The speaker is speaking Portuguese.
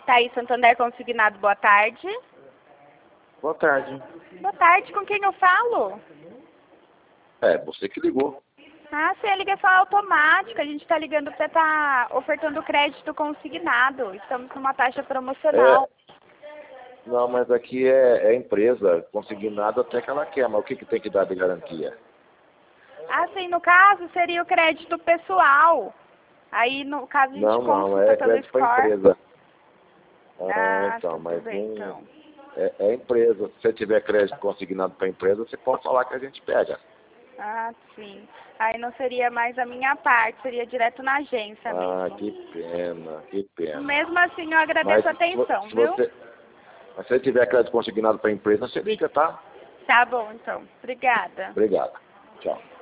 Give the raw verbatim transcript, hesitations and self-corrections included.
Thaís Santander Consignado, boa tarde. Boa tarde. Boa tarde, com quem eu falo? É, você que ligou. Ah, sim, é ligação automática. A gente está ligando para estar tá ofertando crédito consignado. Estamos numa taxa promocional. É, não, mas aqui é, é empresa, consignado até que ela quer, mas o que, que tem que dar de garantia? Ah, sim, no caso seria o crédito pessoal. Aí, no caso, a gente Não, não, consulta é pelo crédito para score. empresa. Ah, Ah, então, tudo mas bem, não. então. É, é empresa. Se você tiver crédito consignado para empresa, você pode falar que a gente pega. Ah, sim. Aí não seria mais a minha parte, seria direto na agência Ah, mesmo. que pena, que pena. Mesmo assim, eu Mas agradeço a se, vo- atenção, se viu? você, mas se você tiver crédito consignado para empresa, você liga, tá? Tá bom, então. Obrigada. Obrigado. Tchau.